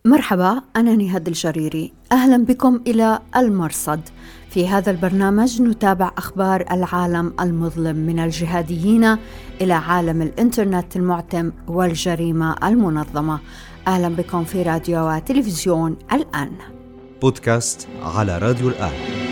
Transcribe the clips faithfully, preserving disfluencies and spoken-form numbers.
مرحبا، أنا نهاد الجريري. أهلا بكم إلى المرصد. في هذا البرنامج نتابع أخبار العالم المظلم من الجهاديين إلى عالم الإنترنت المعتم والجريمة المنظمة. أهلا بكم في راديو وتلفزيون الآن. بودكاست على راديو الآن.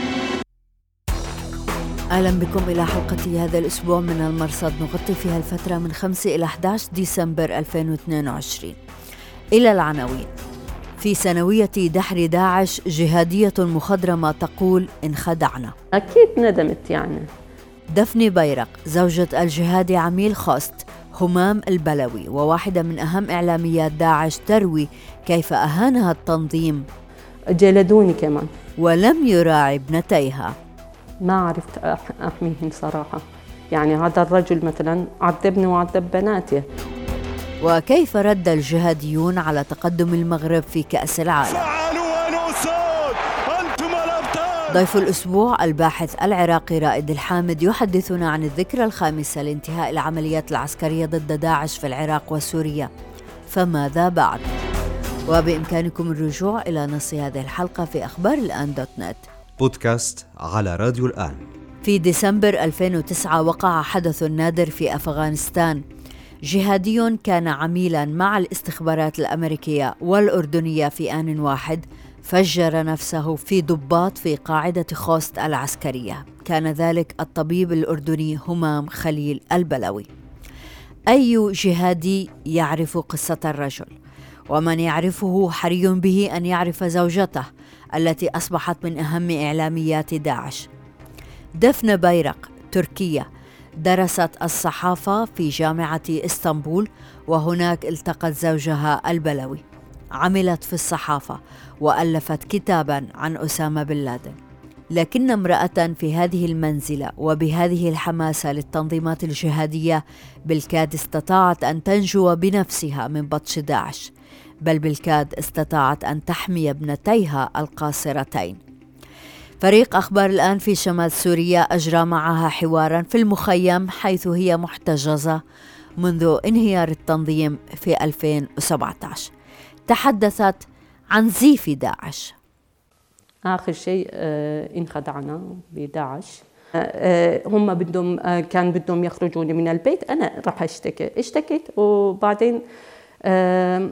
أهلا بكم إلى حلقة هذا الأسبوع من المرصد، نغطي فيها الفترة من خمسة إلى أحد عشر ديسمبر ألفين واثنين وعشرين. إلى العناوين. في سنوية دحر داعش جهادية مخضرمة تقول انخدعنا. أكيد ندمت يعني. دفن بيرق زوجة الجهادي عميل خوست همام البلوي وواحدة من أهم إعلاميات داعش تروي كيف أهانها التنظيم. جلدوني كمان. ولم يراعي ابنتيها. ما عرفت أحميهن صراحة، يعني هذا الرجل مثلا عذبني وعذب بناتي. وكيف رد الجهاديون على تقدم المغرب في كأس العالم. ضيف الأسبوع الباحث العراقي رائد الحامد يحدثنا عن الذكرى الخامسة لانتهاء العمليات العسكرية ضد داعش في العراق وسوريا، فماذا بعد؟ وبإمكانكم الرجوع إلى نص هذه الحلقة في أخبار الآن دوت نت. بودكاست على راديو الآن. في ديسمبر ألفين وتسعة وقع حدث نادر في أفغانستان. جهادي كان عميلاً مع الاستخبارات الأمريكية والأردنية في آن واحد فجر نفسه في ضباط في قاعدة خوست العسكرية. كان ذلك الطبيب الأردني همام خليل البلوي. أي جهادي يعرف قصة الرجل؟ ومن يعرفه حري به أن يعرف زوجته التي أصبحت من أهم إعلاميات داعش. دفن بيرق تركيا درست الصحافة في جامعة إسطنبول، وهناك التقت زوجها البلوي. عملت في الصحافة وألفت كتاباً عن أسامة بن لادن. لكن امرأة في هذه المنزلة وبهذه الحماسة للتنظيمات الجهادية بالكاد استطاعت أن تنجو بنفسها من بطش داعش، بل بالكاد استطاعت أن تحمي ابنتيها القاصرتين. فريق أخبار الآن في شمال سوريا أجرى معها حواراً في المخيم حيث هي محتجزة منذ انهيار التنظيم في ألفين وسبعة عشر. تحدثت عن زيف داعش. آخر شيء آه انخدعنا بداعش. آه هم بدهم آه كان بدهم يخرجوني من البيت، أنا راح أشتكي اشتكيت وبعدين آه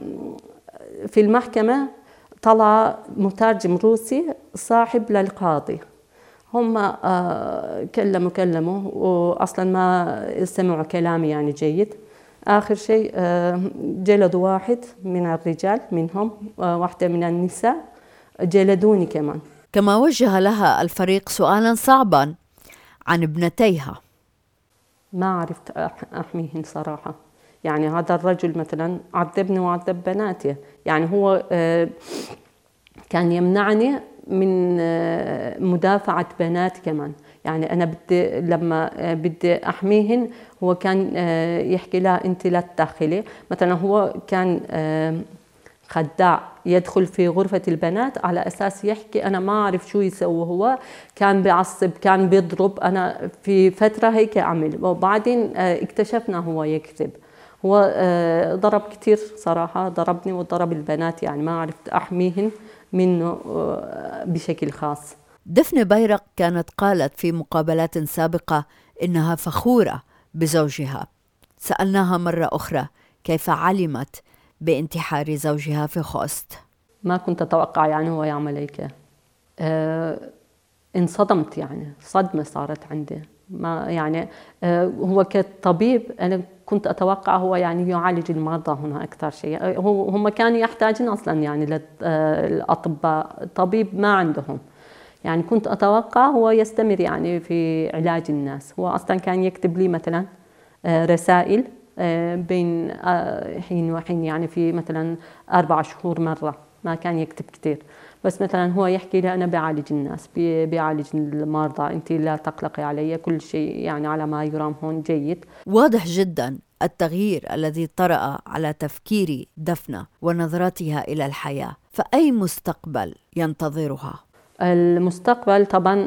في المحكمة طلع مترجم روسي صاحب للقاضي. هم آه كلموا كلموا وأصلا ما سمعوا كلامي يعني جيد. آخر شيء آه جلدوا واحد من الرجال منهم، آه واحدة من النساء جلدوني كمان. كما وجه لها الفريق سؤالا صعبا عن ابنتيها. ما عرفت أحميهن صراحة، يعني هذا الرجل مثلا عذبني وعذب بناتي، يعني هو آه كان يمنعني من آه مدافعة بناتي كمان. يعني أنا بدي لما آه بدي أحميهن هو كان آه يحكي لها أنت لا تدخلي. مثلا هو كان آه خداع يدخل في غرفة البنات على أساس يحكي أنا ما أعرف شو يسوي. هو كان بيعصب كان بيضرب. أنا في فترة هيك عمل وبعدين آه اكتشفنا هو يكذب. هو آه ضرب كتير صراحة، ضربني وضرب البنات، يعني ما عرفت أحميهن منه آه بشكل خاص. دفن بيرق كانت قالت في مقابلات سابقة إنها فخورة بزوجها. سألناها مرة أخرى كيف علمت بانتحار زوجها في خوست. ما كنت أتوقع يعني هو يعمل هيك. آه انصدمت، يعني صدمة صارت عندي. ما يعني آه هو كطبيب أنا كنت أتوقع هو يعني يعالج المرضى هنا أكثر شيء. هو هم كانوا يحتاجون أصلا يعني للأطباء، طبيب ما عندهم. يعني كنت أتوقع هو يستمر يعني في علاج الناس. هو أصلا كان يكتب لي مثلا آه رسائل آه بين آه حين وحين، يعني في مثلا أربع شهور مرة، ما كان يكتب كتير. بس مثلا هو يحكي لي أنا بعالج الناس، بيعالج المرضى، أنت لا تقلقي علي، كل شيء يعني على ما يرام هون جيد. واضح جدا التغيير الذي طرأ على تفكير دفنة ونظرتها إلى الحياة. فأي مستقبل ينتظرها؟ المستقبل طبعا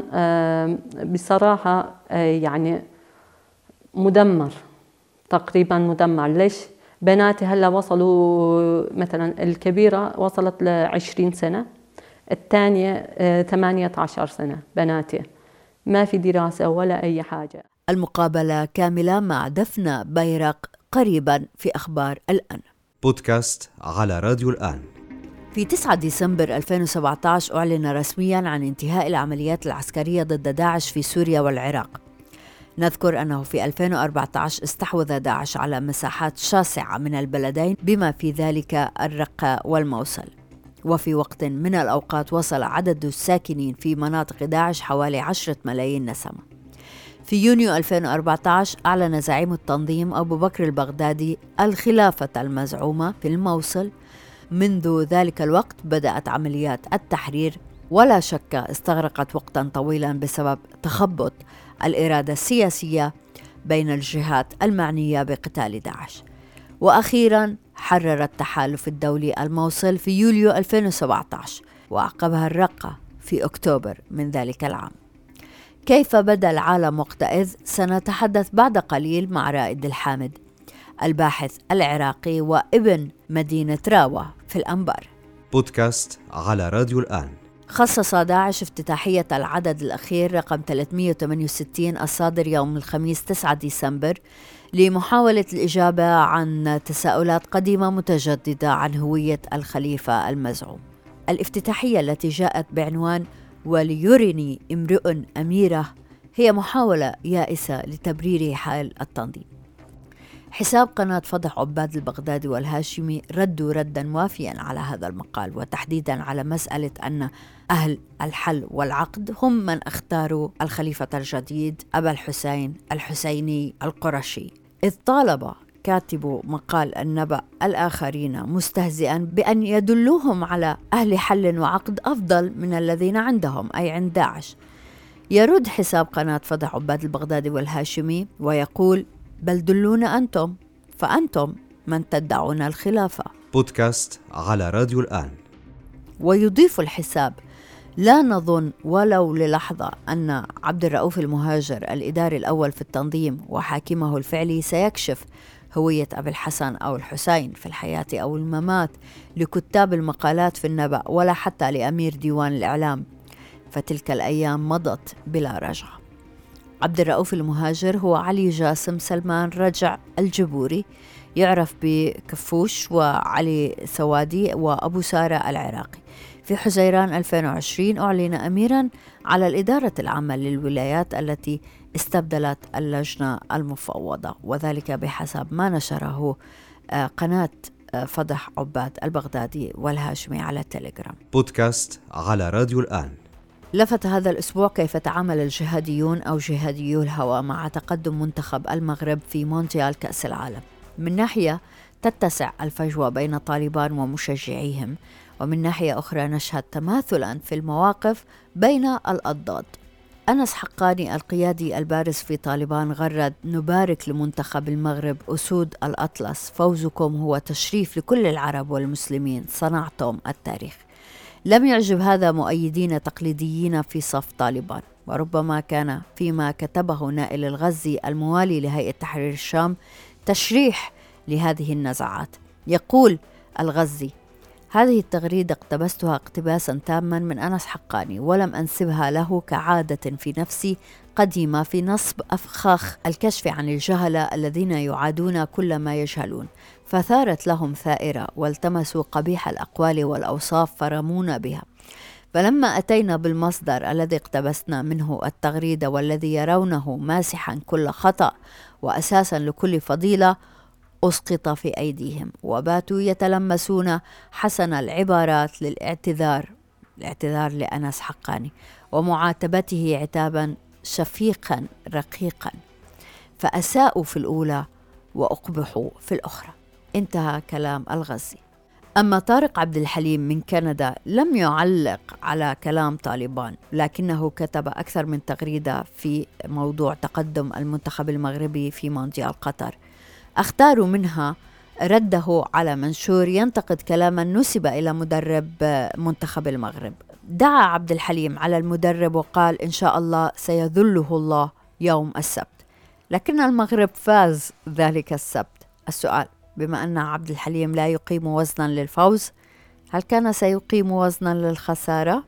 بصراحة يعني مدمر، تقريبا مدمر. ليش؟ بناتي هلا وصلوا مثلا الكبيرة وصلت لعشرين سنة، الثانية ثمانية عشر سنة. بناتي ما في دراسة ولا أي حاجة. المقابلة كاملة مع دفنة بيرق قريبا في أخبار الآن. بودكاست على راديو الآن. في تسعة ديسمبر ألفين وسبعة عشر أعلن رسميا عن انتهاء العمليات العسكرية ضد داعش في سوريا والعراق. نذكر أنه في ألفين وأربعة عشر استحوذ داعش على مساحات شاسعة من البلدين بما في ذلك الرقة والموصل، وفي وقت من الأوقات وصل عدد الساكنين في مناطق داعش حوالي عشرة ملايين نسمة. في يونيو ألفين وأربعة عشر أعلن زعيم التنظيم أبو بكر البغدادي الخلافة المزعومة في الموصل. منذ ذلك الوقت بدأت عمليات التحرير، ولا شك استغرقت وقتا طويلا بسبب تخبط الإرادة السياسية بين الجهات المعنية بقتال داعش. وأخيرا حرر التحالف الدولي الموصل في يوليو ألفين وسبعة عشر، وعقبها الرقة في أكتوبر من ذلك العام. كيف بدأ العالم وقتئذ؟ سنتحدث بعد قليل مع رائد الحامد، الباحث العراقي وابن مدينة راوة في الأنبار. بودكاست على راديو الآن. خصص داعش افتتاحية العدد الأخير رقم ثلاثمئة وثمانية وستين الصادر يوم الخميس تسعة ديسمبر لمحاولة الإجابة عن تساؤلات قديمة متجددة عن هوية الخليفة المزعوم. الافتتاحية التي جاءت بعنوان وليرني امرؤ أميرة هي محاولة يائسة لتبرير حال التنظيم. حساب قناة فضح عباد البغدادي والهاشمي ردوا ردا وافيا على هذا المقال، وتحديدا على مسألة أن أهل الحل والعقد هم من اختاروا الخليفة الجديد أبا الحسين الحسيني القرشي، إذ طالب كاتب مقال النبأ الآخرين مستهزئا بأن يدلوهم على أهل حل وعقد أفضل من الذين عندهم، أي عند داعش. يرد حساب قناة فضح عباد البغدادي والهاشمي ويقول: بل دلونا أنتم، فأنتم من تدعون الخلافة. بودكاست على راديو الآن. ويضيف الحساب: لا نظن ولو للحظة أن عبد الرؤوف المهاجر الإداري الأول في التنظيم وحاكمه الفعلي سيكشف هوية أبي الحسن أو الحسين في الحياة أو الممات لكتاب المقالات في النبأ، ولا حتى لأمير ديوان الإعلام، فتلك الأيام مضت بلا رجعة. عبد الرؤوف المهاجر هو علي جاسم سلمان رجع الجبوري، يعرف بكفوش، وعلي سوادي، وأبو سارة العراقي. في حزيران ألفين وعشرين أعلن أميراً على الإدارة العامة للولايات التي استبدلت اللجنة المفوضة، وذلك بحسب ما نشره قناة فضح عباد البغدادي والهاشمي على التليجرام. بودكاست على راديو الآن. لفت هذا الأسبوع كيف تعامل الجهاديون أو جهاديو الهوى مع تقدم منتخب المغرب في مونديال كأس العالم. من ناحية تتسع الفجوة بين طالبان ومشجعيهم، ومن ناحية أخرى نشهد تماثلا في المواقف بين الأضداد. أنس حقاني القيادي البارز في طالبان غرد: نبارك لمنتخب المغرب أسود الأطلس، فوزكم هو تشريف لكل العرب والمسلمين، صنعتم التاريخ. لم يعجب هذا مؤيدين تقليديين في صف طالبان، وربما كان فيما كتبه نائل الغزي الموالي لهيئة تحرير الشام تشريح لهذه النزعات. يقول الغزي: هذه التغريدة اقتبستها اقتباسا تاما من أنس حقاني، ولم أنسبها له كعادة في نفسي قديمة في نصب أفخاخ الكشف عن الجهلة الذين يعادون كل ما يجهلون، فثارت لهم ثائرة والتمسوا قبيح الأقوال والأوصاف فرمونا بها. فلما أتينا بالمصدر الذي اقتبسنا منه التغريدة والذي يرونه ماسحا كل خطأ وأساسا لكل فضيلة، أسقط في أيديهم، وباتوا يتلمسون حسن العبارات للاعتذار الاعتذار لأنس حقاني ومعاتبته عتابا شفيقا رقيقا، فأساءوا في الأولى وأقبحوا في الأخرى. انتهى كلام الغزي. أما طارق عبد الحليم من كندا لم يعلق على كلام طالبان، لكنه كتب أكثر من تغريدة في موضوع تقدم المنتخب المغربي في مونديال قطر. اختار منها رده على منشور ينتقد كلاما نسب إلى مدرب منتخب المغرب. دعا عبد الحليم على المدرب وقال: إن شاء الله سيذله الله يوم السبت، لكن المغرب فاز ذلك السبت. السؤال: بما أن عبد الحليم لا يقيم وزنا للفوز، هل كان سيقيم وزنا للخسارة؟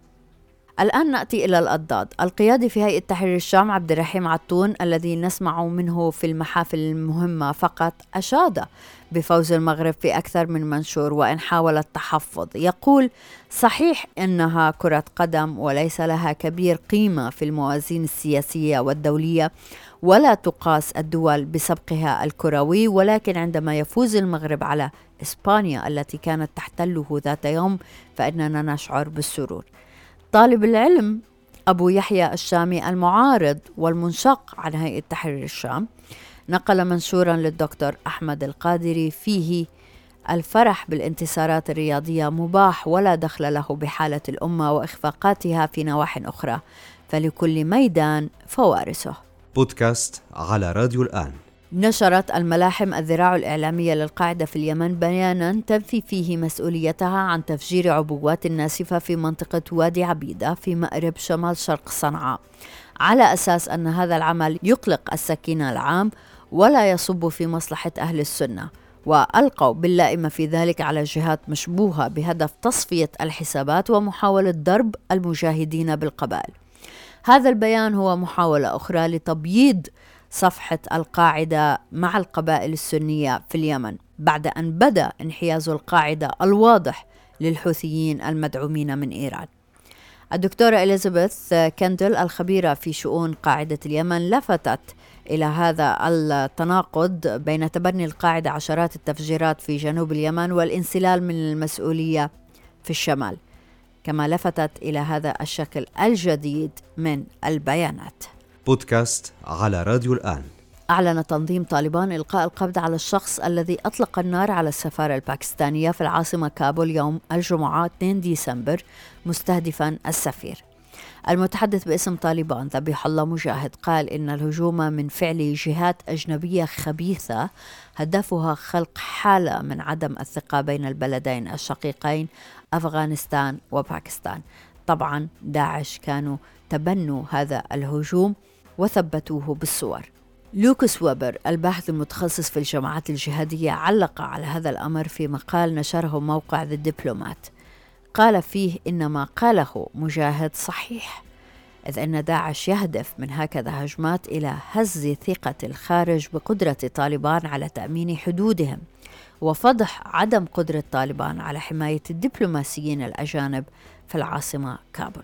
الآن نأتي إلى الأضداد. القيادي في هيئة تحرير الشام عبد الرحيم عطون، الذي نسمع منه في المحافل المهمة فقط، أشاد بفوز المغرب في أكثر من منشور وإن حاول التحفظ. يقول: صحيح إنها كرة قدم وليس لها كبير قيمة في الموازين السياسية والدولية، ولا تقاس الدول بسبقها الكروي، ولكن عندما يفوز المغرب على إسبانيا التي كانت تحتله ذات يوم فإننا نشعر بالسرور. طالب العلم أبو يحيى الشامي المعارض والمنشق عن هيئة تحرير الشام نقل منشورا للدكتور أحمد القادري فيه: الفرح بالانتصارات الرياضية مباح ولا دخل له بحالة الأمة وإخفاقاتها في نواح أخرى، فلكل ميدان فوارسه. بودكاست على راديو الآن. نشرت الملاحم الذراع الإعلامية للقاعدة في اليمن بيانا تنفي فيه مسؤوليتها عن تفجير عبوات ناسفة في منطقة وادي عبيدة في مأرب شمال شرق صنعاء، على أساس أن هذا العمل يقلق السكينة العام ولا يصب في مصلحة أهل السنة، وألقوا باللائمة في ذلك على جهات مشبوهة بهدف تصفية الحسابات ومحاولة ضرب المجاهدين بالقبائل. هذا البيان هو محاولة أخرى لتبييض صفحة القاعدة مع القبائل السنية في اليمن، بعد أن بدأ انحياز القاعدة الواضح للحوثيين المدعومين من إيران. الدكتورة إليزابيث كندل الخبيرة في شؤون قاعدة اليمن لفتت إلى هذا التناقض بين تبني القاعدة عشرات التفجيرات في جنوب اليمن والانسلال من المسؤولية في الشمال، كما لفتت إلى هذا الشكل الجديد من البيانات. بودكاست على راديو الآن. أعلن تنظيم طالبان إلقاء القبض على الشخص الذي أطلق النار على السفارة الباكستانية في العاصمة كابول يوم الجمعة اثنين ديسمبر مستهدفا السفير. المتحدث باسم طالبان ذبيح الله مجاهد قال إن الهجوم من فعل جهات أجنبية خبيثة هدفها خلق حالة من عدم الثقة بين البلدين الشقيقين أفغانستان وباكستان. طبعا داعش كانوا تبنوا هذا الهجوم وثبتوه بالصور. لوكاس ويبر الباحث المتخصص في الجماعات الجهادية علق على هذا الأمر في مقال نشره موقع ذا دبلومات. قال فيه إن ما قاله مجاهد صحيح، إذ أن داعش يهدف من هكذا هجمات إلى هز ثقة الخارج بقدرة طالبان على تأمين حدودهم وفضح عدم قدرة طالبان على حماية الدبلوماسيين الأجانب في العاصمة كابول.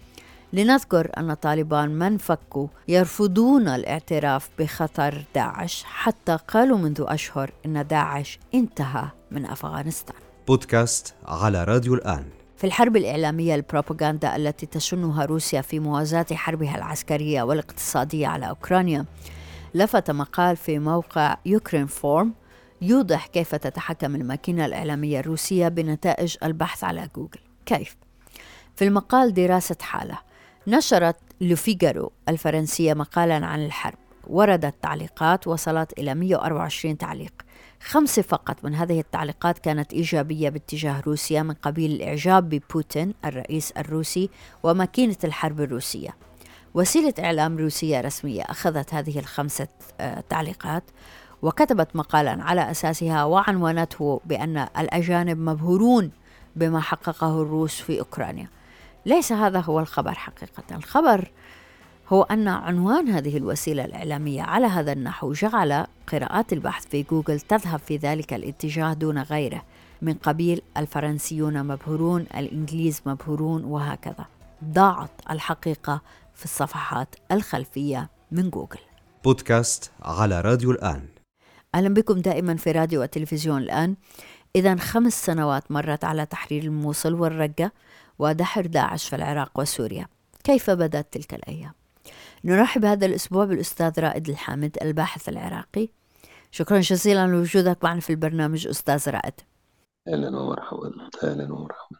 لنذكر أن طالبان من فكوا يرفضون الاعتراف بخطر داعش، حتى قالوا منذ أشهر إن داعش انتهى من أفغانستان. بودكاست على راديو الآن. في الحرب الإعلامية البروباغندا التي تشنها روسيا في موازاة حربها العسكرية والاقتصادية على أوكرانيا، لفت مقال في موقع يوكرين فورم يوضح كيف تتحكم الماكينة الإعلامية الروسية بنتائج البحث على جوجل. كيف؟ في المقال دراسة حالة. نشرت لوفيغارو الفرنسية مقالا عن الحرب، وردت تعليقات وصلت إلى مئة وأربعة وعشرين تعليق. خمسة فقط من هذه التعليقات كانت إيجابية باتجاه روسيا من قبيل الإعجاب ببوتين الرئيس الروسي وماكينة الحرب الروسية. وسيلة إعلام روسية رسمية أخذت هذه الخمسة تعليقات وكتبت مقالا على أساسها وعنوانته بأن الأجانب مبهورون بما حققه الروس في أوكرانيا. ليس هذا هو الخبر حقيقة. الخبر هو أن عنوان هذه الوسيلة الإعلامية على هذا النحو جعل قراءات البحث في جوجل تذهب في ذلك الاتجاه دون غيره، من قبيل الفرنسيون مبهورون، الإنجليز مبهورون، وهكذا. ضاعت الحقيقة في الصفحات الخلفية من جوجل. بودكاست على راديو الآن. أهلا بكم دائما في راديو وتلفزيون الآن. إذن خمس سنوات مرت على تحرير الموصل والرقة ودحر داعش في العراق وسوريا. كيف بدأت تلك الأيام؟ نرحب هذا الأسبوع بالأستاذ رائد الحامد الباحث العراقي. شكرا جزيلا لوجودك معنا في البرنامج أستاذ رائد. أهلا ومرحبا. أهلا ومرحبا.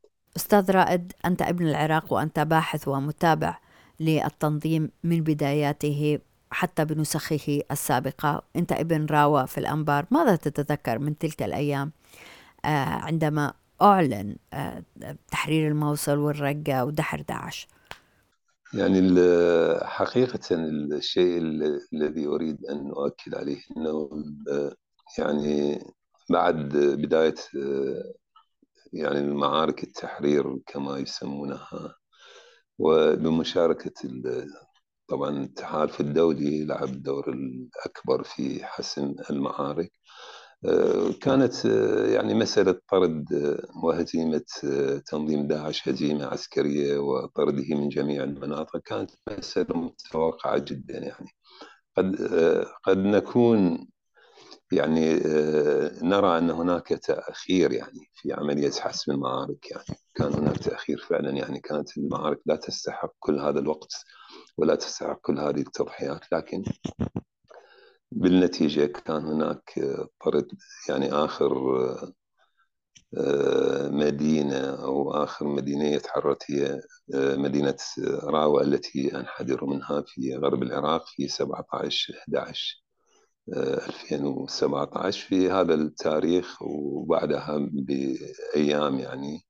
أستاذ رائد، أنت ابن العراق وأنت باحث ومتابع للتنظيم من بداياته حتى بنسخه السابقة. أنت ابن راوة في الأنبار. ماذا تتذكر من تلك الأيام آه عندما أعلن آه تحرير الموصل والرقة ودحر داعش؟ يعني حقيقة الشيء الذي أريد أن أؤكد عليه أنه يعني بعد بداية يعني المعارك التحرير كما يسمونها، وبمشاركة طبعا التحالف الدولي لعب الدور الأكبر في حسم المعارك. كانت يعني مسألة طرد وهزيمة تنظيم داعش هزيمة عسكرية وطرده من جميع المناطق كانت مسألة متوقعة جدا. يعني قد قد نكون يعني نرى أن هناك تأخير يعني في عملية حسم المعارك، يعني كان هناك تأخير فعلا، يعني كانت المعارك لا تستحق كل هذا الوقت ولا تستحق كل هذه التضحيات، لكن بالنتيجة كان هناك طرد. يعني آخر مدينة أو آخر مدينة يتحرت هي مدينة راوة التي أنحدر منها في غرب العراق في سبعة عشر أحد عشر ألفين وسبعة عشر في هذا التاريخ. وبعدها بأيام يعني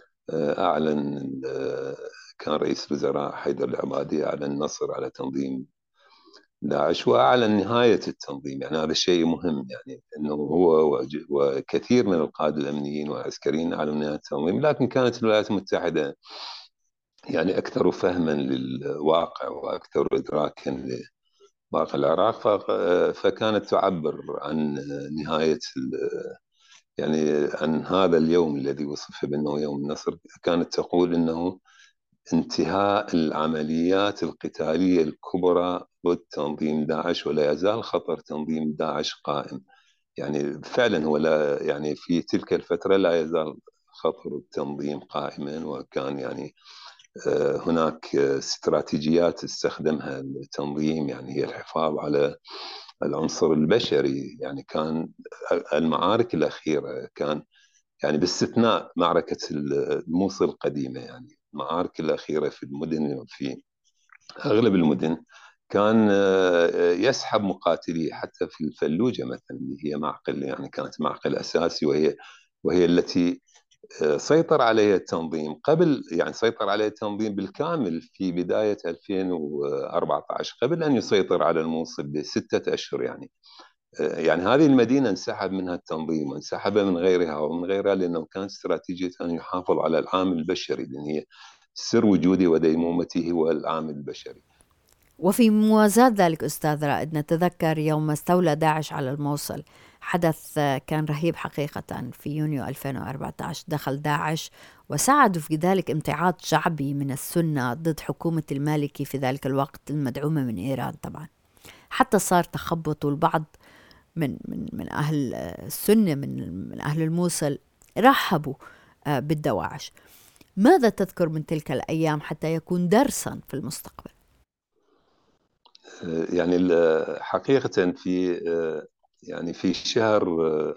أعلن كان رئيس الوزراء حيدر العبادي أعلن النصر على تنظيم داعش وأعلن نهاية التنظيم. يعني هذا شيء مهم، يعني أنه هو وكثير من القادة الأمنيين والعسكريين أعلنوا نهاية التنظيم، لكن كانت الولايات المتحدة يعني أكثر فهما للواقع وأكثر إدراكا لواقع العراق، فكانت تعبر عن نهاية يعني عن هذا اليوم الذي وصف بأنه يوم النصر. كانت تقول أنه انتهاء العمليات القتالية الكبرى ضد تنظيم داعش، ولا يزال خطر تنظيم داعش قائم. يعني فعلا هو لا يعني في تلك الفترة لا يزال خطر التنظيم قائما، وكان يعني هناك استراتيجيات استخدمها التنظيم، يعني هي الحفاظ على العنصر البشري. يعني كان المعارك الأخيرة كان يعني باستثناء معركة الموصل القديمة، يعني المعارك الأخيرة في المدن وفي أغلب المدن كان يسحب مقاتليه. حتى في الفلوجة مثلا اللي هي معقل يعني كانت معقل أساسي، وهي وهي التي سيطر عليها التنظيم قبل، يعني سيطر عليها التنظيم بالكامل في بداية ألفين وأربعة عشر قبل أن يسيطر على الموصل بستة أشهر. يعني يعني هذه المدينة انسحب منها التنظيم وانسحب من غيرها ومن غيرها لأنه كان استراتيجية أن يحافظ على العامل البشري، لأن هي سر وجوده وديمومته هو العامل البشري. وفي موازاة ذلك أستاذ رائد نتذكر يوم استولى داعش على الموصل، حدث كان رهيب حقيقة. في يونيو ألفين وأربعة عشر دخل داعش وساعدوا في ذلك امتعاض شعبي من السنة ضد حكومة المالكي في ذلك الوقت المدعومة من إيران طبعا، حتى صار تخبط، والبعض من من من أهل السنة من من أهل الموصل رحبوا بالدواعش. ماذا تذكر من تلك الأيام حتى يكون درسا في المستقبل؟ يعني حقيقة في يعني في شهر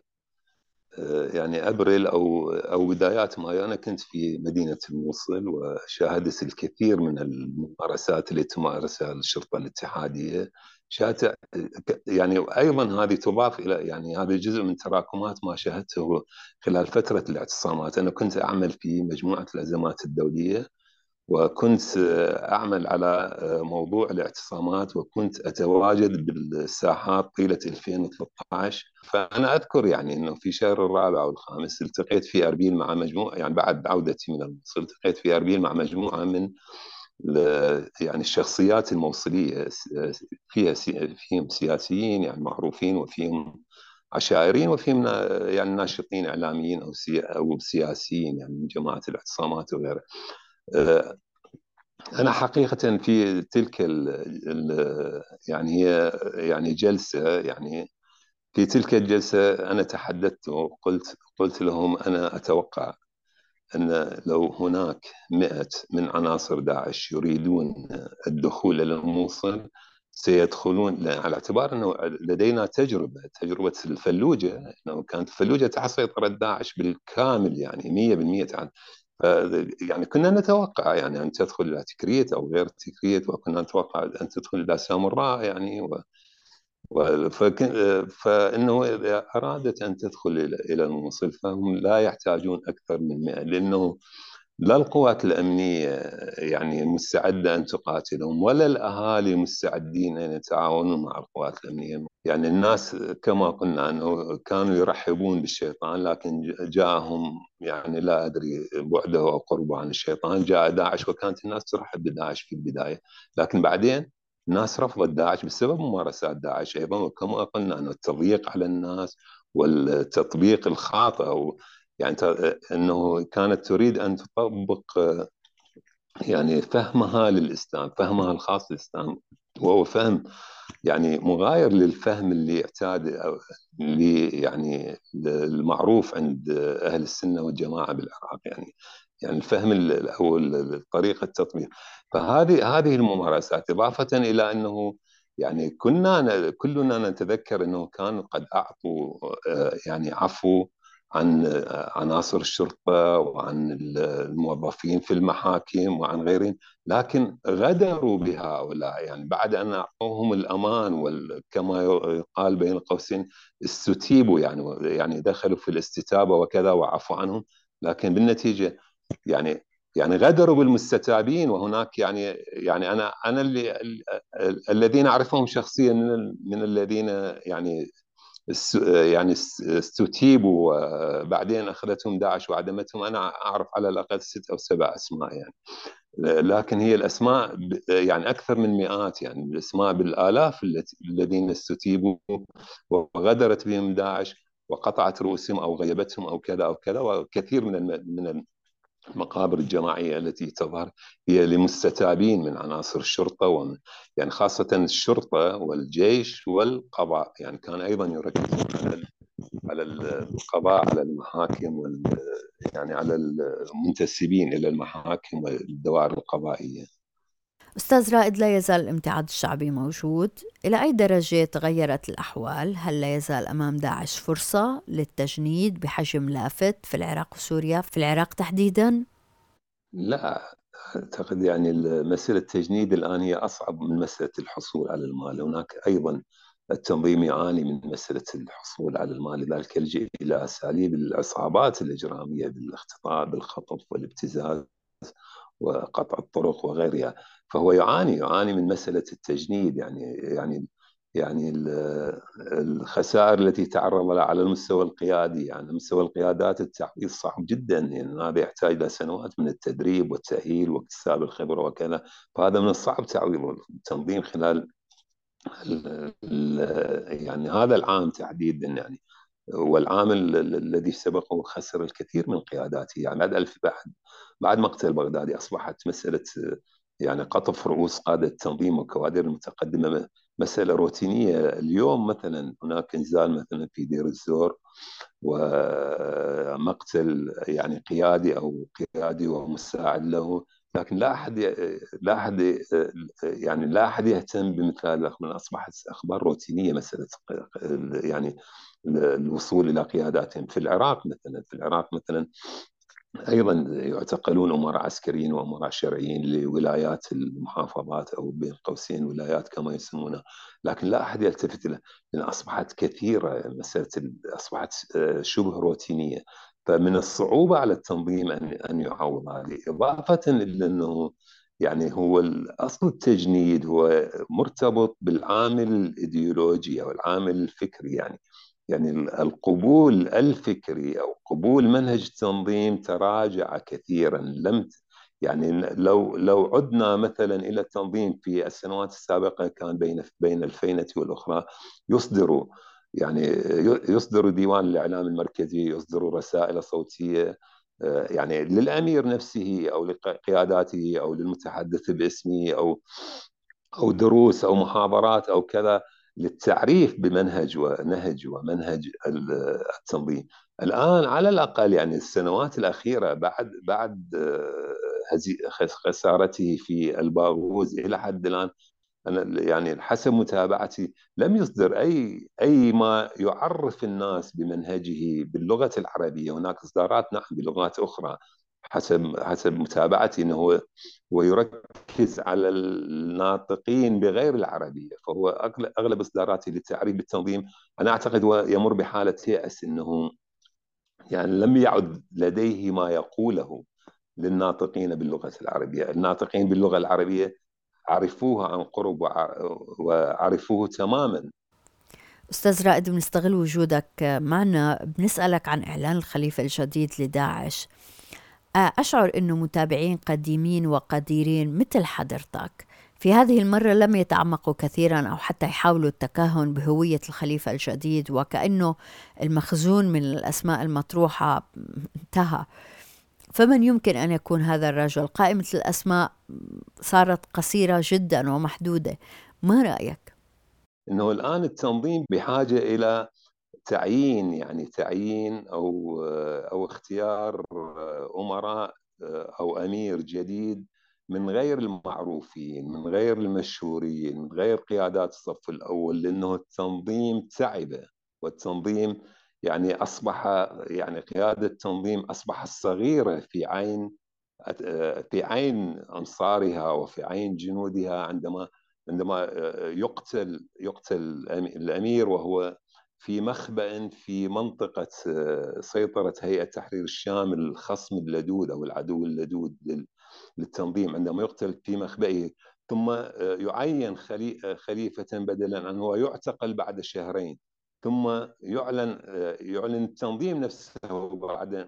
يعني أبريل أو أو بدايات مايو أنا كنت في مدينة الموصل وشاهدت الكثير من الممارسات التي تمارسها الشرطة الاتحادية. شاهدت يعني أيضا هذه تضاف إلى يعني هذا جزء من تراكمات ما شاهدته خلال فترة الاعتصامات. أنا كنت أعمل في مجموعة الأزمات الدولية، وكنت أعمل على موضوع الاعتصامات، وكنت أتواجد بالساحات طيلة ألفين وثلاثة عشر. فأنا أذكر يعني أنه في شهر الرابع والخامس التقيت في أربيل مع مجموعة، يعني بعد عودتي من الموصل التقيت في أربيل مع مجموعة من يعني الشخصيات الموصلية، فيها فيهم سياسيين يعني معروفين، وفيهم عشائريين، وفيهم يعني ناشطين إعلاميين أو أو سياسيين يعني من جماعة الاعتصامات وغيرها. أنا حقيقة في تلك ال ال يعني هي يعني جلسة، يعني في تلك الجلسة أنا تحدثت وقلت قلت لهم أنا أتوقع أن لو هناك مئة من عناصر داعش يريدون الدخول إلى الموصل سيدخلون، على اعتبار أنه لدينا تجربة تجربة الفلوجة، أنه كانت الفلوجة تحت سيطرة داعش بالكامل يعني مية بالمية. يعني كنا نتوقع يعني أن تدخل إلى تكريت أو غير تكريت، وكنا نتوقع أن تدخل إلى سامراء يعني و... و... فكن... فإنه إذا أرادت أن تدخل إلى إلى الموصل فهم لا يحتاجون أكثر من مئة، لأنه لا القوات الأمنية يعني مستعدة أن تقاتلهم، ولا الأهالي مستعدين أن يتعاونوا مع القوات الأمنية. يعني الناس كما قلنا أنه كانوا يرحبون بالشيطان، لكن جاءهم يعني لا أدري بعده أو قربه عن الشيطان، جاء داعش وكانت الناس ترحب بداعش في البداية، لكن بعدين الناس رفضت داعش بسبب ممارسات داعش أيضا، وكما قلنا أنه التضييق على الناس والتطبيق الخاطئ، أو يعني أنه كانت تريد أن تطبق يعني فهمها للإسلام، فهمها الخاص للإسلام، وهو فهم يعني مغاير للفهم اللي اعتاد أو اللي يعني المعروف عند أهل السنة والجماعة بالعراق، يعني يعني الفهم أو طريقة التطبيق. فهذه هذه الممارسات إضافة إلى أنه يعني كنا كلنا نتذكر أنه كانوا قد أعطوا يعني عفو عن عناصر الشرطة وعن الموظفين في المحاكم وعن غيرهم، لكن غدروا بهؤلاء يعني بعد أن أعطوهم الأمان، وكما يقال بين قوسين استتيبوا، يعني يعني دخلوا في الاستتابة وكذا وعفوا عنهم، لكن بالنتيجة يعني يعني غدروا بالمستتابين. وهناك يعني يعني أنا أنا اللي الذين أعرفهم شخصيا من من الذين يعني يعني استتيبوا وبعدين أخذتهم داعش وعدمتهم، أنا أعرف على الأقل ست أو سبع أسماء يعني، لكن هي الأسماء يعني أكثر من مئات، يعني الأسماء بالآلاف الذين استتيبوا وغدرت بهم داعش وقطعت رؤوسهم أو غيبتهم أو كذا أو كذا. وكثير من من المقابر الجماعية التي تظهر هي لمستتابين من عناصر الشرطة، ومن يعني خاصة الشرطة والجيش والقضاء، يعني كان أيضا يركزون على على القضاء، على المحاكم وال يعني على المنتسبين إلى المحاكم والدوائر القضائية. أستاذ رائد، لا يزال الامتعاض الشعبي موجود، إلى أي درجة تغيرت الأحوال؟ هل لا يزال أمام داعش فرصة للتجنيد بحجم لافت في العراق وسوريا، في العراق تحديداً؟ لا أعتقد يعني مسألة التجنيد الآن هي أصعب من مسألة الحصول على المال. هناك أيضا التنظيم يعاني من مسألة الحصول على المال، لذلك يلجئ إلى أساليب العصابات الإجرامية بالاختطاف بالخطف والابتزاز وقطع الطرق وغيرها. فهو يعاني يعاني من مسألة التجنيد، يعني يعني يعني الخسائر التي تعرض لها على المستوى القيادي، يعني على مستوى القيادات التعويض صعب جدا، يعني هذا يحتاج إلى سنوات من التدريب والتأهيل واكتساب الخبرة وكذا، فهذا من الصعب تعويض التنظيم خلال ال ال يعني هذا العام تحديدا، يعني والعام الذي سبقه خسر الكثير من قياداته. يعني بعد ألف بعد بعد مقتل بغدادي أصبحت مسألة يعني قطف رؤوس قادة التنظيم وكوادر المتقدمة مسألة روتينية. اليوم مثلا هناك انزال مثلا في دير الزور ومقتل يعني قيادي أو قيادي ومساعد له، لكن لا أحد لا أحد يعني لا أحد يهتم بمثل هذه الأخبار. أصبحت أخبار روتينية مسألة يعني الوصول إلى قياداتهم. في العراق مثلا في العراق مثلا أيضا يعتقلون أمراء عسكريين وأمراء شرعيين لولايات المحافظات أو بين قوسين ولايات كما يسمونها، لكن لا أحد يلتفت له لأن أصبحت كثيرة، مسألة أصبحت شبه روتينية. فمن الصعوبة على التنظيم أن أن يعوض هذه، إضافة إلى أنه يعني هو أصل التجنيد هو مرتبط بالعامل الإيديولوجي أو العامل الفكري، يعني يعني القبول الفكري أو قبول منهج التنظيم تراجع كثيرا. لم يعني لو لو عدنا مثلا إلى التنظيم في السنوات السابقة، كان بين بين الفينة والأخرى يصدر يعني يصدر ديوان الإعلام المركزي، يصدر رسائل صوتية يعني للأمير نفسه أو لقياداته أو للمتحدث باسمه، أو أو دروس أو محاضرات أو كذا للتعريف بمنهج ونهج ومنهج التنظيم. الآن على الأقل يعني السنوات الأخيرة بعد بعد خسارته في الباغوز إلى حد الآن، أنا يعني حسب متابعتي لم يصدر أي أي ما يعرف الناس بمنهجه باللغة العربية. هناك إصدارات نعم بلغات أخرى حسب حسب متابعتي، أنه هو ويركز على الناطقين بغير العربية. فهو أغلب إصداراته للتعريف بالتنظيم أنا أعتقد هو يمر بحالة يأس، أنه يعني لم يعد لديه ما يقوله للناطقين باللغة العربية. الناطقين باللغة العربية عرفوه عن قرب وعرفوه تماما. أستاذ رائد، بنستغل وجودك معنا بنسألك عن إعلان الخليفة الجديد لداعش. أشعر أنه متابعين قديمين وقديرين مثل حضرتك في هذه المرة لم يتعمقوا كثيرا أو حتى يحاولوا التكهن بهوية الخليفة الجديد، وكأنه المخزون من الأسماء المطروحة انتهى. فمن يمكن أن يكون هذا الرجل؟ قائمة الأسماء صارت قصيرة جدا ومحدودة، ما رأيك؟ إنه الآن التنظيم بحاجة إلى تعيين، يعني تعيين أو أو اختيار أمراء أو أمير جديد من غير المعروفين، من غير المشهورين، من غير قيادات الصف الأول، لأنه التنظيم تعبه، والتنظيم يعني أصبح يعني قيادة التنظيم أصبحت صغيرة في عين في عين أنصارها وفي عين جنودها. عندما عندما يقتل يقتل الأمير وهو في مخبأ في منطقة سيطرة هيئة تحرير الشام، الخصم اللدود أو العدو اللدود للتنظيم، عندما يقتل في مخبئه ثم يعين خليفة بدلا عنه ويعتقل بعد شهرين، ثم يعلن يعلن التنظيم نفسه بعد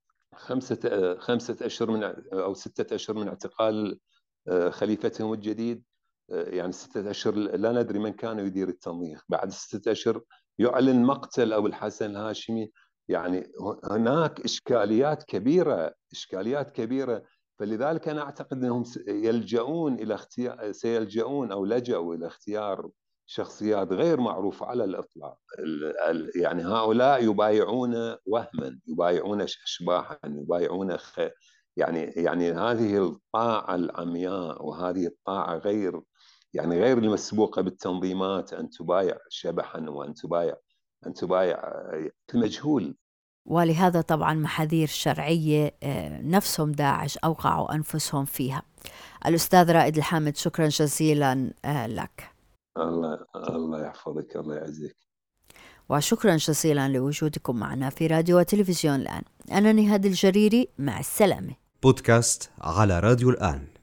خمسة خمسة أشهر من أو ستة أشهر من اعتقال خليفتهم الجديد. يعني ستة أشهر لا ندري من كان يدير التنظيم. بعد ستة أشهر يعلن مقتل أبو الحسن الهاشمي. يعني هناك إشكاليات كبيرة إشكاليات كبيرة فلذلك أنا أعتقد أنهم يلجؤون إلى اختيار سيلجؤون أو لجأوا إلى اختيار شخصيات غير معروفة على الإطلاق. يعني هؤلاء يبايعون وهما، يبايعون أشباحا، يبايعون خ... يعني يعني هذه الطاعة العمياء وهذه الطاعة غير يعني غير المسبوقة بالتنظيمات، أن تبايع شبحا وأن تبايع أن تبايع المجهول. ولهذا طبعا محاذير شرعية نفسهم داعش أوقعوا أنفسهم فيها. الأستاذ رائد الحامد، شكرا جزيلا لك. الله الله يحفظك، الله يعزك. وشكرا جزيلا لوجودكم معنا في راديو وتلفزيون الآن. أنا نهاد الجريري، مع السلامة. بودكاست على راديو الآن.